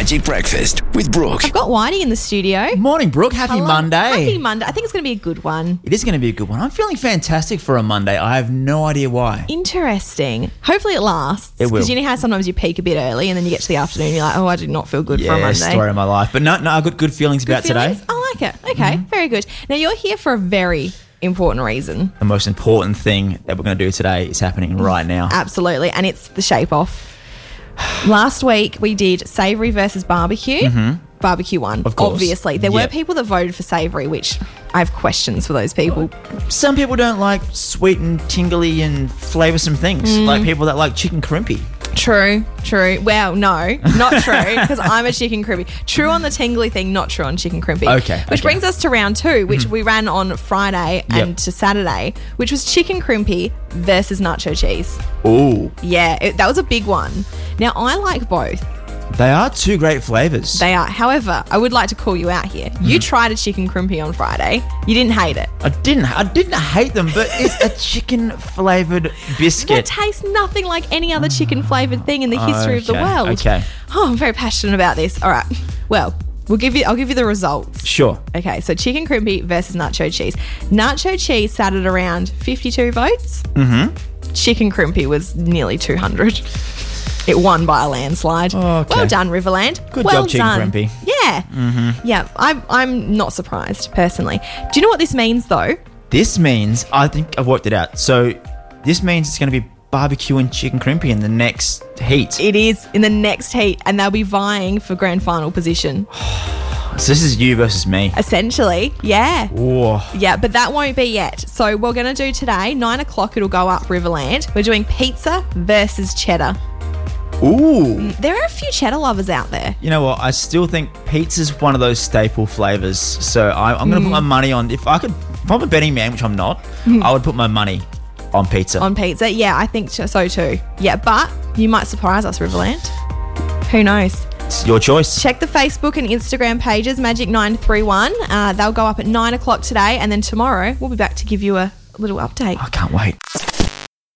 Magic Breakfast with Brooke. I've got Whitey in the studio. Morning, Brooke. Happy Hello. Monday. Happy Monday. I think it's going to be a good one. It is going to be a good one. I'm feeling fantastic for a Monday. I have no idea why. Interesting. Hopefully it lasts. It will. Because you know how sometimes you peak a bit early and then you get to the afternoon and you're like, oh, I do not feel good for a Monday. Story of my life. But no, I've got good feelings about Feelings? today. I like it. Okay, very good. Now you're here for a very important reason. The most important thing that we're going to do today is happening right now. Absolutely. And it's the shape off. Last week we did savoury versus barbecue. Barbecue won, Of course. obviously. There were Yep. people that voted for savoury, which I have questions for those people. Some people don't like sweet and tingly and flavoursome things, like people that like chicken crimpy. True. Well, no, not true, because I'm a chicken crimpy. True on the tingly thing, not true on chicken crimpy. Okay, Which okay. brings us to round two, which we ran on Friday and to Saturday, which was chicken crimpy versus nacho cheese. Ooh, Yeah, that was a big one. Now, I like both. they are two great flavours. They are. However, I would like to call you out here. You tried a chicken crimpy on Friday. You didn't hate it. I didn't hate them, but it's a chicken flavoured That biscuit. tastes nothing like any other chicken flavoured thing in the history of the Okay, world. okay. Oh, I'm very passionate about this. All right. Well, I'll give you the results. Sure. Okay, so chicken crimpy versus nacho cheese. Nacho cheese sat at around 52 votes. Chicken crimpy was nearly 200. It won by a landslide. Okay. Well done, Riverland. Good well job, chicken done. crimpy. Yeah. Yeah, I'm not surprised, personally. Do you know what this means, though? This means, I think I've worked it out. So this means it's going to be barbecue and chicken crimpy in the next heat. It is in the next heat, and they'll be vying for grand final position. So this is you versus me. Essentially, yeah. Whoa. Yeah, but that won't be yet. So we're going to do today, 9 o'clock, it'll go up Riverland. We're doing pizza versus cheddar. Ooh. There are a few cheddar lovers out there. You know what? I still think pizza's one of those staple flavours. So I'm going to put my money on, if I'm a betting man, which I'm not, I would put my money on pizza. On pizza, yeah, I think so too. Yeah, but you might surprise us, Riverland. Who knows? It's your choice. Check the Facebook and Instagram pages, Magic931. They'll go up at 9 o'clock today, and then tomorrow we'll be back to give you a little update. I can't wait.